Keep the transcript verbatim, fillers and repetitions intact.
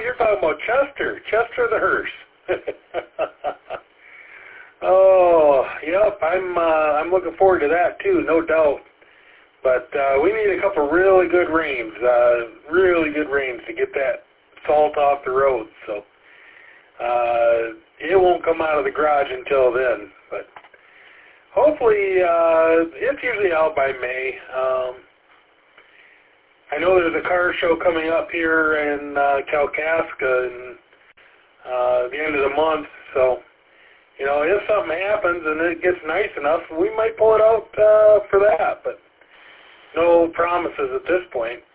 you're talking about Chester. Chester the hearse. Oh, yep, I'm uh, I'm looking forward to that too, no doubt. But uh, we need a couple really good rains, uh, really good rains to get that salt off the road. So uh, it won't come out of the garage until then. But hopefully, uh, it's usually out by May. Um, I know there's a car show coming up here in uh, Kalkaska in uh, the end of the month, so. You know, if something happens and it gets nice enough, we might pull it out uh, for that, but no promises at this point.